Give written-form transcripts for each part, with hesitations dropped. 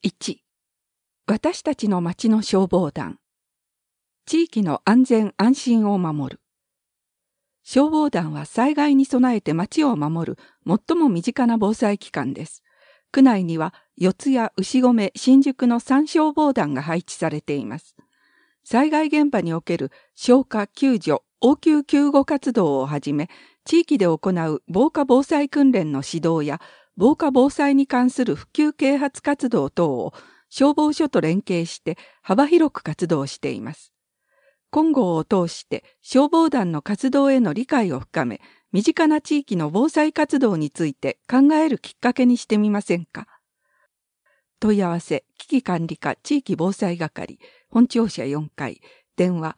1、私たちの町の消防団。地域の安全安心を守る。消防団は災害に備えて町を守る最も身近な防災機関です。区内には四谷、牛込、新宿の3消防団が配置されています。災害現場における消火、救助、応急救護活動をはじめ、地域で行う防火防災訓練の指導や、防火防災に関する普及啓発活動等を消防署と連携して幅広く活動しています。今後を通して消防団の活動への理解を深め、身近な地域の防災活動について考えるきっかけにしてみませんか。問い合わせ、危機管理課地域防災係、本庁舎4階、電話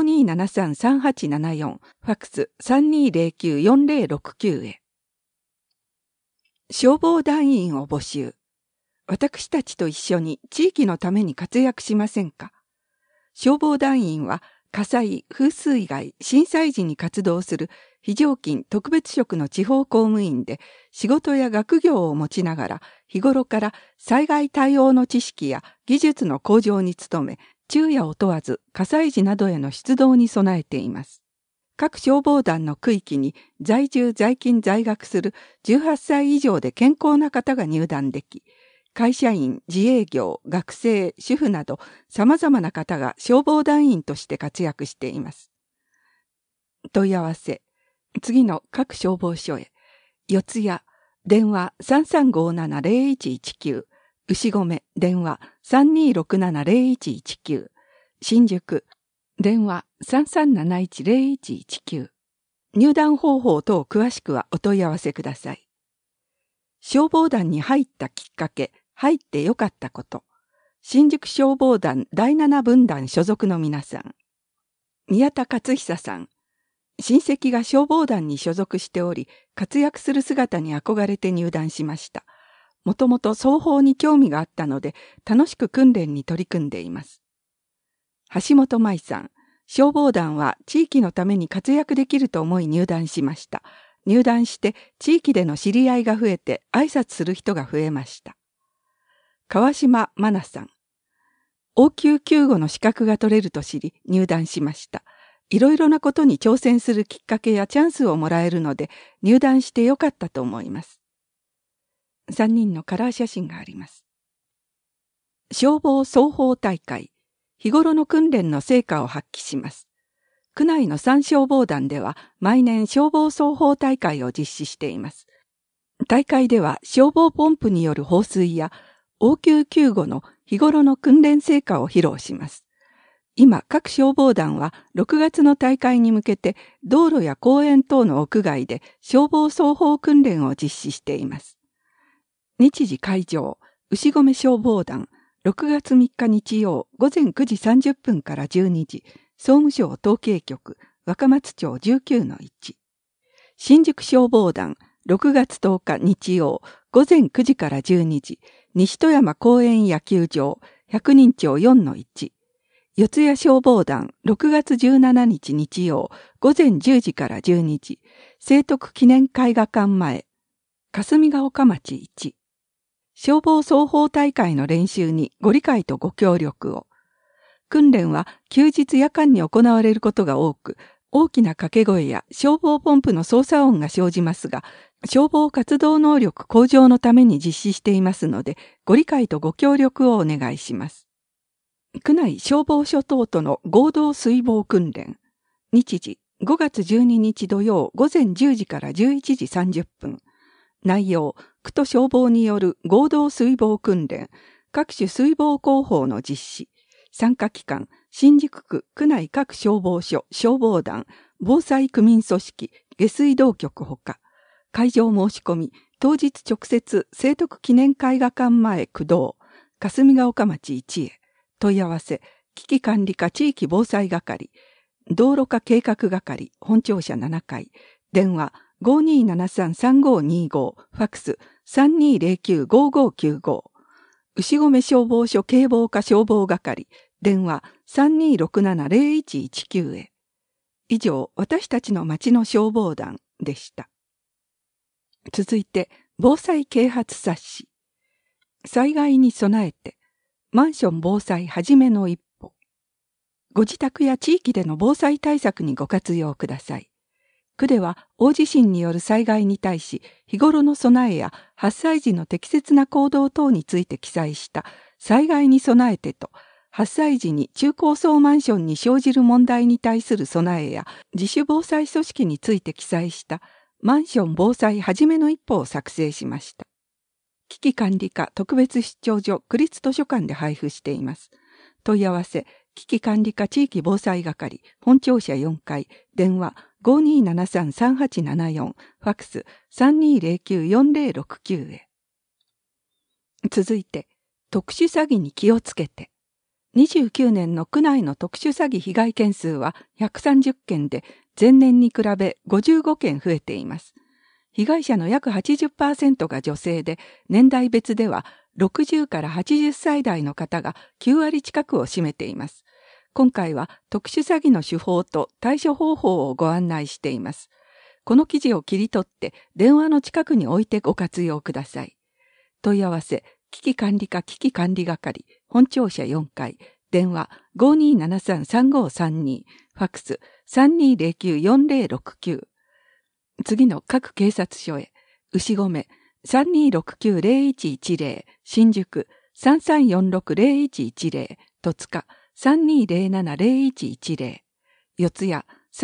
5273-3874、ファックス 3209-4069 へ。消防団員を募集。私たちと一緒に地域のために活躍しませんか。消防団員は火災、風水害、震災時に活動する非常勤特別職の地方公務員で、仕事や学業を持ちながら日頃から災害対応の知識や技術の向上に努め、昼夜を問わず火災時などへの出動に備えています。各消防団の区域に在住在勤在学する18歳以上で健康な方が入団でき、会社員、自営業、学生、主婦など様々な方が消防団員として活躍しています。問い合わせ、次の各消防署へ。四谷、電話 3357-0119、牛込、電話 3267-0119、新宿、電話 3371-0119。入団方法等詳しくはお問い合わせください。消防団に入ったきっかけ、入ってよかったこと。新宿消防団第7分団所属の皆さん。宮田勝久さん。親戚が消防団に所属しており、活躍する姿に憧れて入団しました。もともと双方に興味があったので、楽しく訓練に取り組んでいます。橋本舞さん。消防団は地域のために活躍できると思い入団しました。入団して地域での知り合いが増えて挨拶する人が増えました。川島真奈さん。応急救護の資格が取れると知り入団しました。いろいろなことに挑戦するきっかけやチャンスをもらえるので入団してよかったと思います。3人のカラー写真があります。消防双方大会。日頃の訓練の成果を発揮します。区内の3消防団では毎年消防双方大会を実施しています。大会では消防ポンプによる放水や応急救護の日頃の訓練成果を披露します。今、各消防団は6月の大会に向けて道路や公園等の屋外で消防双方訓練を実施しています。日時会場、牛込消防団、6月3日日曜午前9時30分から12時、総務省統計局、若松町 19-1。新宿消防団、6月10日日曜午前9時から12時、西戸山公園野球場、百人町 4-1。四谷消防団、6月17日日曜午前10時から12時、聖徳記念絵画館前、霞ヶ丘町1。消防双方大会の練習にご理解とご協力を。訓練は休日夜間に行われることが多く、大きな掛け声や消防ポンプの操作音が生じますが、消防活動能力向上のために実施していますので、ご理解とご協力をお願いします。区内消防署等との合同水防訓練。日時、5月12日土曜午前10時から11時30分。内容、区と消防による合同水防訓練、各種水防広報の実施。参加機関、新宿区区内各消防署、消防団、防災区民組織、下水道局ほか。会場申し込み、当日直接、聖徳記念絵画館前区道、霞ヶ丘町1へ。問い合わせ、危機管理課地域防災係、道路課計画係、本庁舎7階、電話 5273-3525、ファックス 3209-5595、牛込消防署警防課消防係、電話 3267-0119 へ。以上、私たちの町の消防団でした。続いて、防災啓発冊子。 災害に備えて、マンション防災はじめの一歩。ご自宅や地域での防災対策にご活用ください。区では大地震による災害に対し、日頃の備えや発災時の適切な行動等について記載した災害に備えてと、発災時に中高層マンションに生じる問題に対する備えや自主防災組織について記載したマンション防災はじめの一歩を作成しました。危機管理課特別出張所区立図書館で配布しています。問い合わせ、危機管理課地域防災係、本庁舎4階、電話 5273-3874、ファックス 3209-4069 へ。続いて、特殊詐欺に気をつけて。29年の区内の特殊詐欺被害件数は130件で、前年に比べ55件増えています。被害者の約 80% が女性で、年代別では60から80歳代の方が9割近くを占めています。今回は特殊詐欺の手法と対処方法をご案内しています。この記事を切り取って電話の近くに置いてご活用ください。問い合わせ、危機管理課危機管理係、本庁舎4階、電話 5273-3532、ファックス 3209-4069。次の各警察署へ、牛込 3269-0110、新宿 3346-0110、戸塚 3207-0110、四谷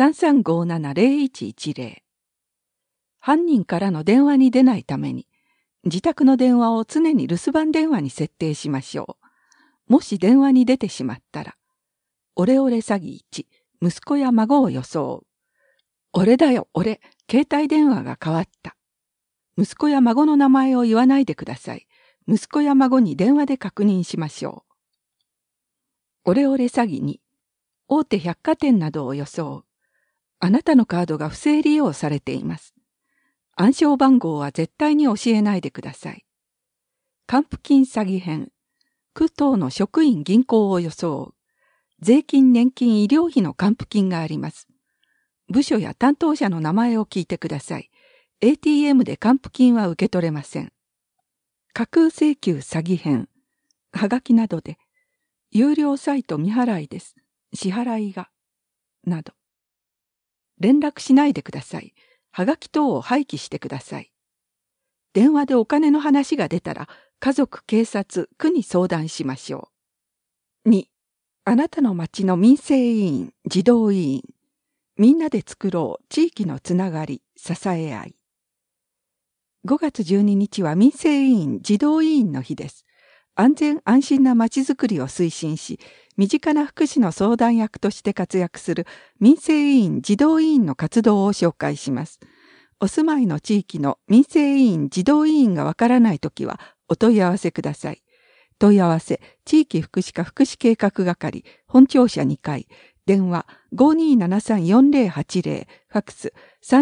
3357-0110。犯人からの電話に出ないために、自宅の電話を常に留守番電話に設定しましょう。もし電話に出てしまったら、オレオレ詐欺1、息子や孫を装う。俺だよ、俺、携帯電話が変わった。息子や孫の名前を言わないでください。息子や孫に電話で確認しましょう。オレオレ詐欺2、大手百貨店などを装う。あなたのカードが不正利用されています。暗証番号は絶対に教えないでください。還付金詐欺編。区等の職員銀行を装う。税金年金医療費の還付金があります。部署や担当者の名前を聞いてください。ATM で還付金は受け取れません。架空請求詐欺編。はがきなどで。有料サイト未払いです。支払いが。など。連絡しないでください。はがき等を廃棄してください。電話でお金の話が出たら、家族、警察、区に相談しましょう。2、あなたの町の民生委員、児童委員。みんなで作ろう、地域のつながり、支え合い。5月12日は民生委員、児童委員の日です。安全安心な町づくりを推進し、身近な福祉の相談役として活躍する民生委員・児童委員の活動を紹介します。お住まいの地域の民生委員・児童委員がわからないときはお問い合わせください。問い合わせ、地域福祉課福祉計画係、本庁舎2階、電話 5273-4080、ファックス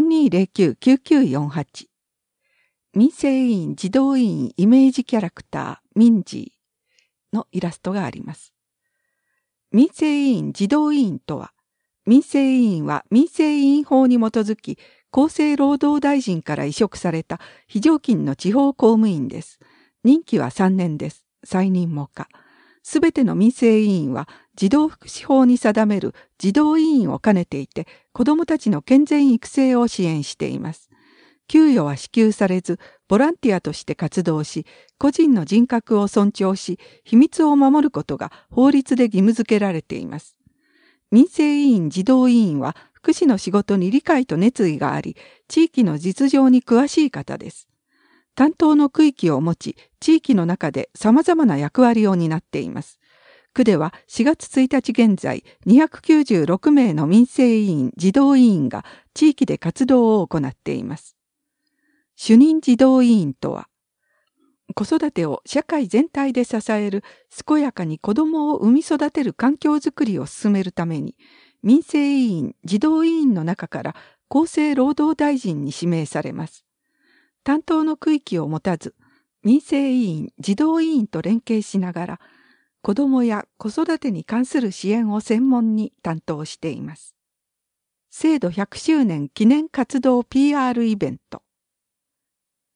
3209-9948。民生委員・児童委員イメージキャラクター、ミンジーのイラストがあります。民生委員・児童委員とは、民生委員は民生委員法に基づき、厚生労働大臣から委嘱された非常勤の地方公務員です。任期は3年です。再任も可。すべての民生委員は児童福祉法に定める児童委員を兼ねていて、子どもたちの健全育成を支援しています。給与は支給されず、ボランティアとして活動し、個人の人格を尊重し、秘密を守ることが法律で義務付けられています。民生委員・児童委員は福祉の仕事に理解と熱意があり、地域の実情に詳しい方です。担当の区域を持ち、地域の中で様々な役割を担っています。区では4月1日現在、296名の民生委員・児童委員が地域で活動を行っています。主任児童委員とは、子育てを社会全体で支える健やかに子どもを産み育てる環境づくりを進めるために、民生委員・児童委員の中から厚生労働大臣に指名されます。担当の区域を持たず、民生委員・児童委員と連携しながら、子どもや子育てに関する支援を専門に担当しています。制度100周年記念活動 PR イベント。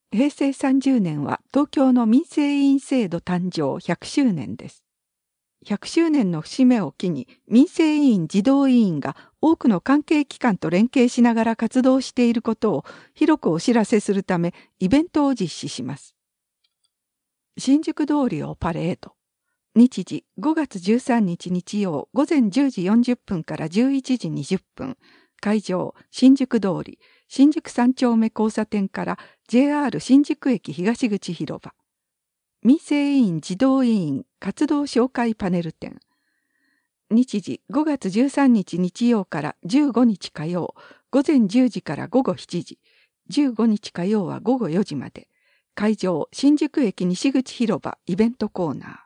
平成30年は東京の民生委員制度誕生100周年です。100周年の節目を機に民生委員児童委員が多くの関係機関と連携しながら活動していることを広くお知らせするためイベントを実施します。新宿通りをパレード。日時5月13日日曜午前10時40分から11時20分。会場新宿通り、新宿3丁目交差点から JR 新宿駅東口広場。民生委員児童委員活動紹介パネル展。日時5月13日日曜から15日火曜、午前10時から午後7時、15日火曜は午後4時まで。会場新宿駅西口広場イベントコーナー。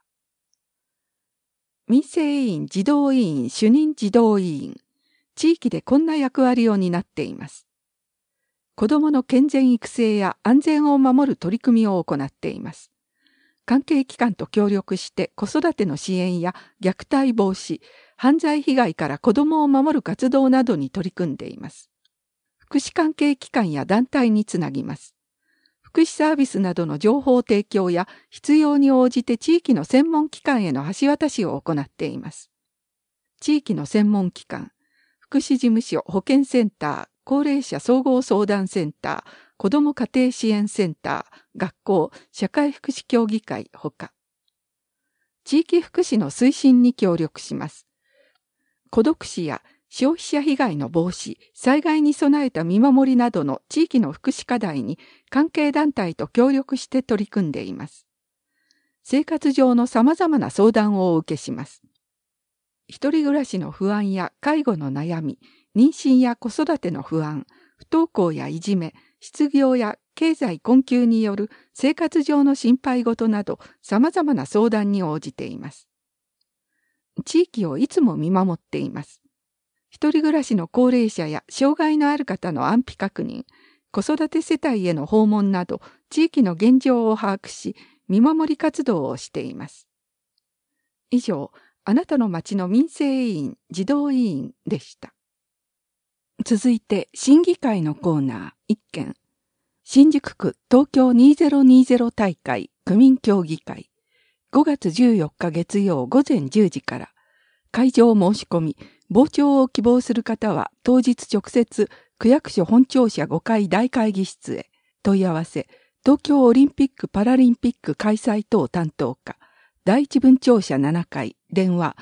民生委員児童委員主任児童委員。地域でこんな役割を担っています。子どもの健全育成や安全を守る取り組みを行っています。関係機関と協力して子育ての支援や虐待防止、犯罪被害から子どもを守る活動などに取り組んでいます。福祉関係機関や団体につなぎます。福祉サービスなどの情報提供や必要に応じて地域の専門機関への橋渡しを行っています。地域の専門機関、福祉事務所、保健センター、高齢者総合相談センター、子ども家庭支援センター、学校、社会福祉協議会ほか。地域福祉の推進に協力します。孤独死や消費者被害の防止、災害に備えた見守りなどの地域の福祉課題に関係団体と協力して取り組んでいます。生活上の様々な相談をお受けします。一人暮らしの不安や介護の悩み、妊娠や子育ての不安、不登校やいじめ、失業や経済困窮による生活上の心配事など様々な相談に応じています。地域をいつも見守っています。一人暮らしの高齢者や障害のある方の安否確認、子育て世帯への訪問など地域の現状を把握し、見守り活動をしています。以上、あなたの町の民生委員、児童委員でした。続いて、審議会のコーナー1件。新宿区東京2020大会区民協議会。5月14日月曜午前10時から。会場申し込み、傍聴を希望する方は当日直接区役所本庁舎5階大会議室へ。問い合わせ、東京オリンピック・パラリンピック開催等担当課。第一分庁舎7階、電話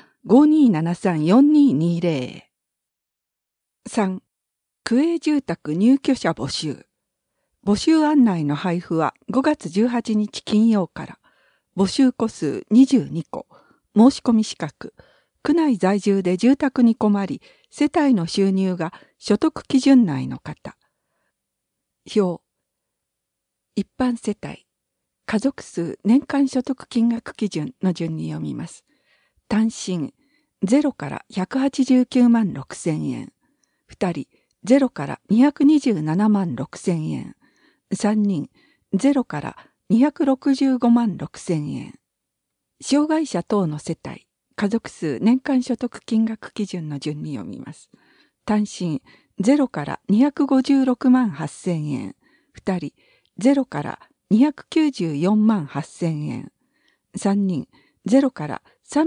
5273-4220。3. 区営住宅入居者募集。募集案内の配布は5月18日金曜から。募集個数22個。申し込み資格。区内在住で住宅に困り、世帯の収入が所得基準内の方。表。一般世帯。家族数、年間所得金額基準の順に読みます。単身、0から189万6千円。2人、0から227万6千円。3人、0から265万6千円。障害者等の世帯、家族数、年間所得金額基準の順に読みます。単身、0から256万8千円。2人、0から294万8千円。3人、0から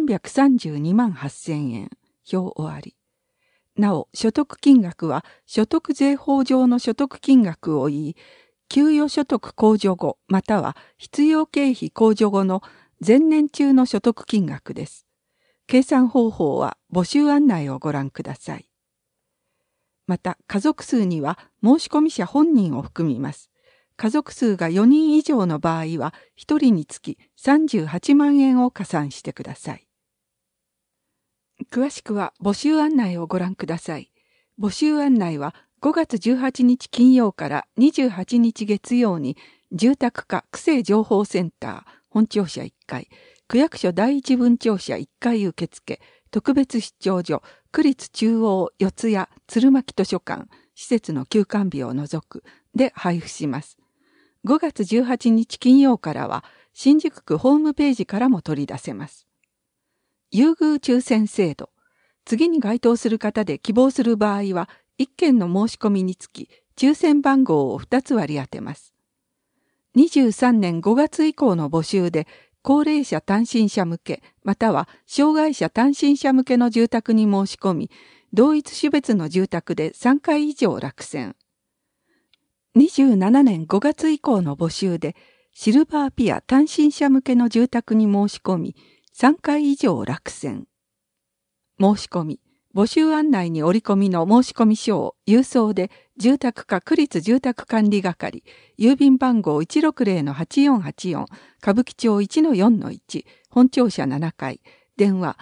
332万8千円。表終わり。なお、所得金額は所得税法上の所得金額を言い、給与所得控除後または必要経費控除後の前年中の所得金額です。計算方法は募集案内をご覧ください。また、家族数には申し込み者本人を含みます。家族数が4人以上の場合は、1人につき38万円を加算してください。詳しくは募集案内をご覧ください。募集案内は5月18日金曜から28日月曜に、住宅課区政情報センター、本庁舎1階、区役所第一分庁舎1階受付、特別出張所、区立中央四谷鶴巻図書館、施設の休館日を除くで配布します。5月18日金曜からは新宿区ホームページからも取り出せます。優遇抽選制度。次に該当する方で希望する場合は1件の申し込みにつき抽選番号を2つ割り当てます。 23年5月以降の募集で、高齢者単身者向け、または障害者単身者向けの住宅に申し込み、同一種別の住宅で3回以上落選。27年5月以降の募集で、シルバーピア単身者向けの住宅に申し込み、3回以上落選。申し込み、募集案内に折り込みの申込書を郵送で住宅課区立住宅管理係、郵便番号 160-8484 歌舞伎町 1-4-1 本庁舎7階、電話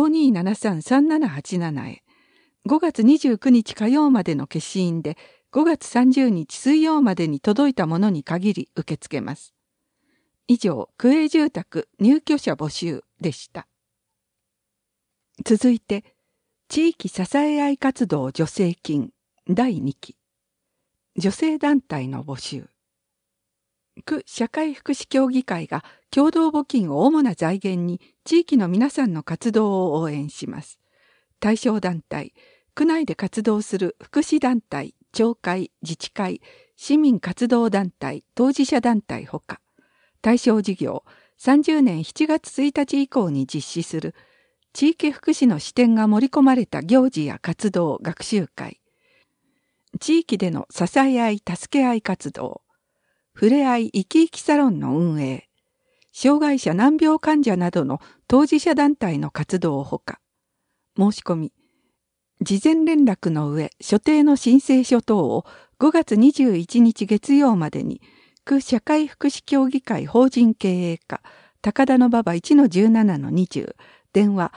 5273-3787 へ。5月29日火曜までの消印で5月30日水曜までに届いたものに限り受け付けます。以上、区営住宅入居者募集でした。続いて、地域支え合い活動助成金第2期。女性団体の募集。区社会福祉協議会が共同募金を主な財源に地域の皆さんの活動を応援します。対象団体、区内で活動する福祉団体、町会、自治会、市民活動団体、当事者団体ほか、対象事業、30年7月1日以降に実施する地域福祉の視点が盛り込まれた行事や活動、学習会、地域での支え合い、助け合い活動、ふれあい生き生きサロンの運営、障害者難病患者などの当事者団体の活動ほか、申し込み、事前連絡の上、所定の申請書等を5月21日月曜までに、区社会福祉協議会法人経営課、高田馬場 1-17-20、電話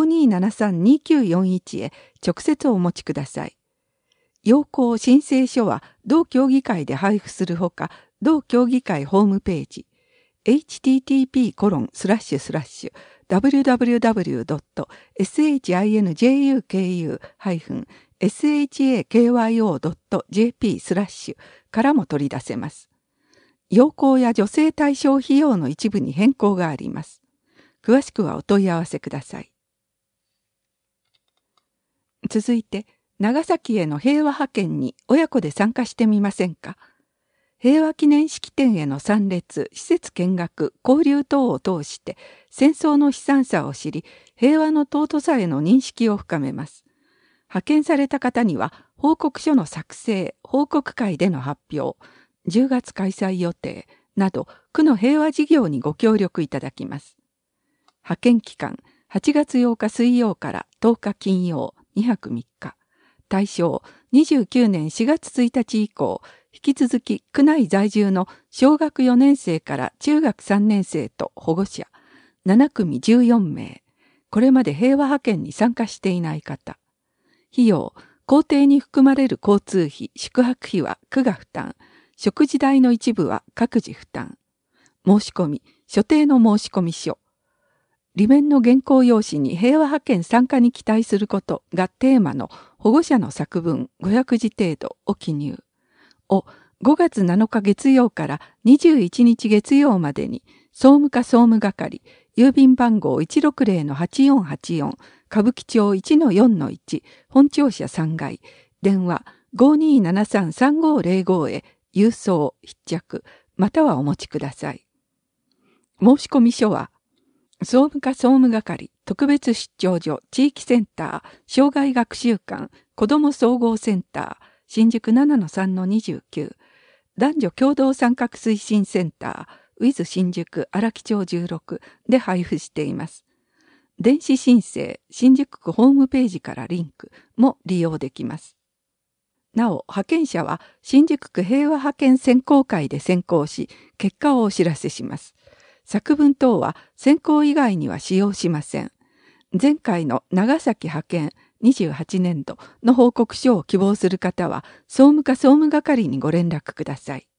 5273-2941 へ直接お持ちください。要項申請書は同協議会で配布するほか、同協議会ホームページ、http://www.shinjuku-shakyo.jp/ からも取り出せます。要項や助成対象費用の一部に変更があります。詳しくはお問い合わせください。続いて、長崎への平和派遣に親子で参加してみませんか。平和記念式典への参列、施設見学、交流等を通して戦争の悲惨さを知り、平和の尊さへの認識を深めます。派遣された方には報告書の作成、報告会での発表、10月開催予定など区の平和事業にご協力いただきます。派遣期間8月8日水曜から10日金曜2泊3日。対象29年4月1日以降、引き続き区内在住の小学4年生から中学3年生と保護者7組14名。これまで平和派遣に参加していない方。費用、工程に含まれる交通費、宿泊費は区が負担。食事代の一部は各自負担。申し込み、所定の申込書。裏面の原稿用紙に平和派遣参加に期待することがテーマの保護者の作文500字程度を記入。を5月7日月曜から21日月曜までに総務課総務係、郵便番号 160-8484 歌舞伎町 1-4-1 本庁舎3階、電話 5273-3505 へ郵送必着またはお持ちください。申込書は総務課総務係特別出張所地域センター障害学習館子ども総合センター新宿 7-3-29 男女共同参画推進センターウィズ新宿荒木町16で配布しています。電子申請新宿区ホームページからリンクも利用できます。なお、派遣者は新宿区平和派遣選考会で選考し、結果をお知らせします。作文等は選考以外には使用しません。前回の長崎派遣28年度の報告書を希望する方は、総務課総務係にご連絡ください。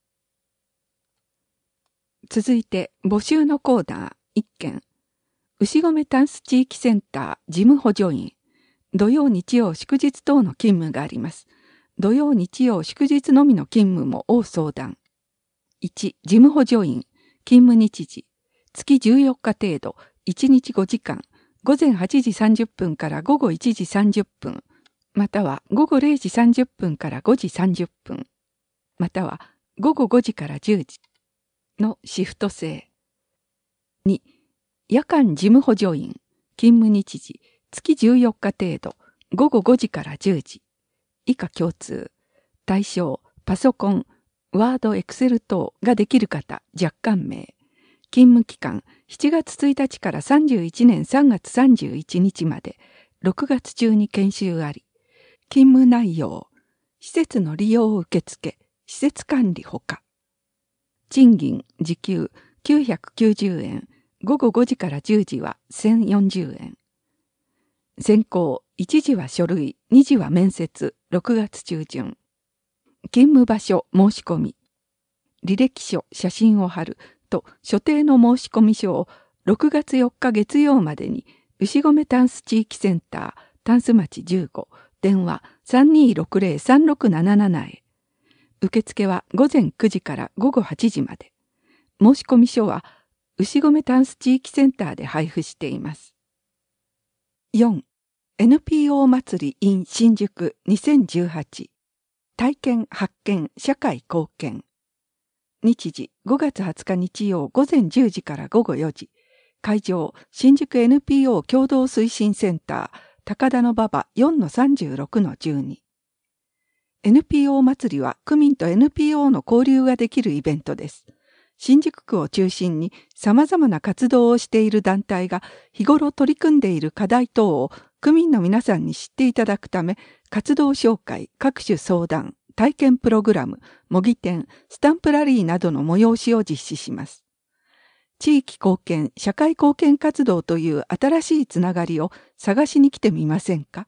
続いて、募集のコーナー1件。牛込タンス地域センター事務補助員。土曜日曜祝日等の勤務があります。土曜日曜祝日のみの勤務も応相談。1、事務補助員。勤務日時。月14日程度。1日5時間。午前8時30分から午後1時30分。または午後0時30分から5時30分。または午後5時から10時。 のシフト制。2、夜間事務補助員、勤務日時、月14日程度、午後5時から10時。以下共通。対象、パソコン、ワード、エクセル等ができる方、若干名。勤務期間、7月1日から31年3月31日まで、6月中に研修あり。勤務内容、施設の利用受付、施設管理ほか。賃金、時給990円、午後5時から10時は1040円。選考、1時は書類、2時は面接、6月中旬。勤務場所、申し込み。履歴書、写真を貼ると所定の申し込み書を6月4日月曜までに牛込タンス地域センター、タンス町15、電話 3260-3677 へ。受付は午前9時から午後8時まで。申し込み書は牛込タンス地域センターで配布しています。4. NPO 祭り in 新宿2018体験発見社会貢献。日時5月20日日曜午前10時から午後4時。会場新宿 NPO 共同推進センター高田馬場 4-36-12。NPO 祭りは区民と NPO の交流ができるイベントです。新宿区を中心に様々な活動をしている団体が日頃取り組んでいる課題等を区民の皆さんに知っていただくため、活動紹介、各種相談、体験プログラム、模擬店、スタンプラリーなどの催しを実施します。地域貢献、社会貢献活動という新しいつながりを探しに来てみませんか？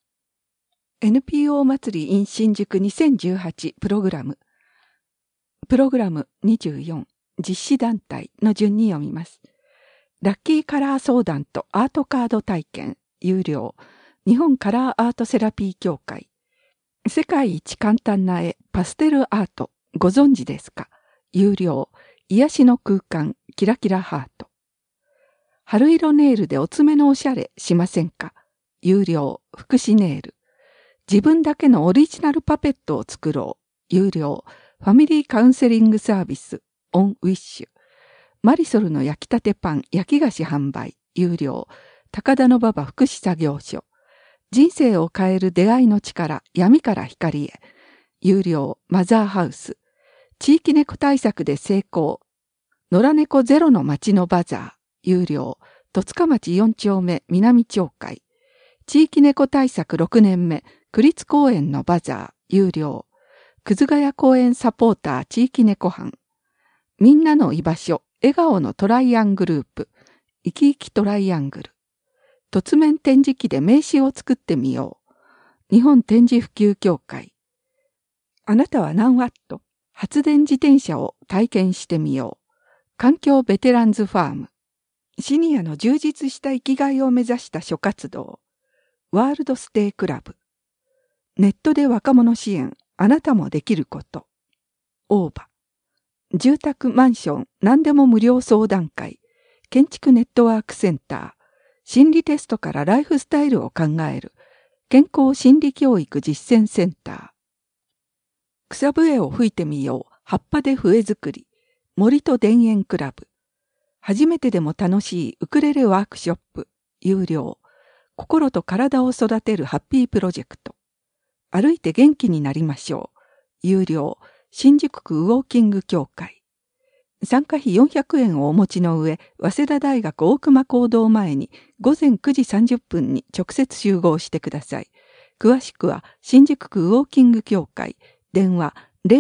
NPO 祭り in 新宿2018プログラム。プログラム24、実施団体の順に読みます。ラッキーカラー相談とアートカード体験、有料。日本カラーアートセラピー協会。世界一簡単な絵、パステルアート、ご存知ですか？有料。癒しの空間、キラキラハート。春色ネイルでお爪のおしゃれしませんか？有料。福祉ネイル。自分だけのオリジナルパペットを作ろう。有料。ファミリーカウンセリングサービス、オンウィッシュ。マリソルの焼きたてパン、焼き菓子販売、有料。高田馬場福祉作業所。人生を変える出会いの力、闇から光へ。有料。マザーハウス。地域猫対策で成功。野良猫ゼロの町のバザー、有料。戸塚町4丁目南町会。地域猫対策6年目、区立公園のバザー、有料。くずがや公園サポーター地域猫班。みんなの居場所、笑顔のトライアングループ。生き生きトライアングル。凸面展示機で名刺を作ってみよう。日本展示普及協会。あなたは何ワット？発電自転車を体験してみよう。環境ベテランズファーム。シニアの充実した生きがいを目指した諸活動。ワールドステイクラブ。ネットで若者支援。あなたもできること。オーバ。住宅、マンション、何でも無料相談会。建築ネットワークセンター。心理テストからライフスタイルを考える。健康心理教育実践センター。草笛を吹いてみよう。葉っぱで笛作り。森と田園クラブ。初めてでも楽しいウクレレワークショップ。有料。心と体を育てるハッピープロジェクト。歩いて元気になりましょう。有料。新宿区ウォーキング協会。参加費400円をお持ちの上、早稲田大学大熊講堂前に午前9時30分に直接集合してください。詳しくは新宿区ウォーキング協会。電話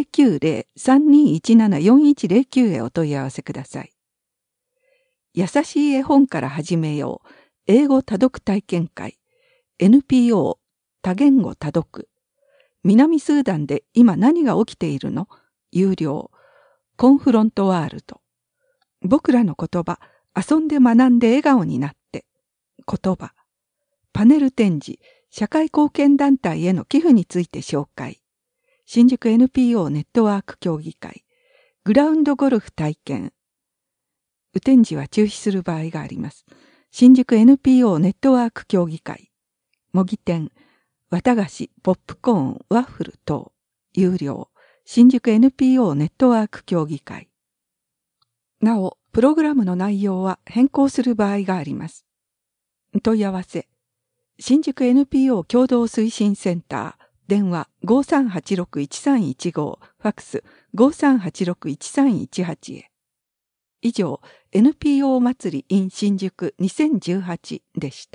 090-3217-4109 へお問い合わせください。優しい絵本から始めよう。英語多読体験会。NPO 多言語多読。南スーダンで今何が起きているの？有料。コンフロントワールド。僕らの言葉。遊んで学んで笑顔になって。言葉。パネル展示。社会貢献団体への寄付について紹介。新宿 NPO ネットワーク協議会。グラウンドゴルフ体験。展示は中止する場合があります。新宿 NPO ネットワーク協議会。模擬店。綿菓子、ポップコーン、ワッフル等。有料。新宿 NPO ネットワーク協議会。 なお、プログラムの内容は変更する場合があります。問い合わせ、新宿 NPO 共同推進センター、電話 5386-1315、ファックス 5386-1318 へ。以上、NPO 祭り in 新宿2018でした。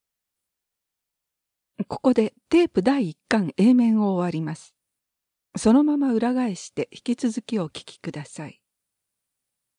ここでテープ第1巻 A 面を終わります。そのまま裏返して引き続きお聞きください。